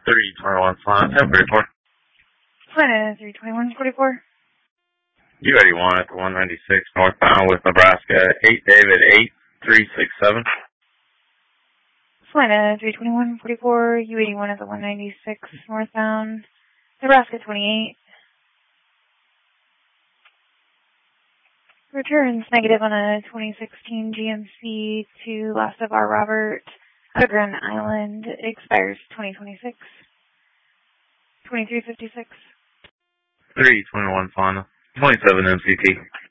321 flying, 1044. Flight 32144. U81 at the 196 northbound with Nebraska, 8 David 8367. Flight 32144, U81 at the 196 northbound, Nebraska 28. Returns negative on a 2016 GMC to Last of R. Robert, out of Grand Island. It expires 2026. 2356. 321 final, 27 MCT.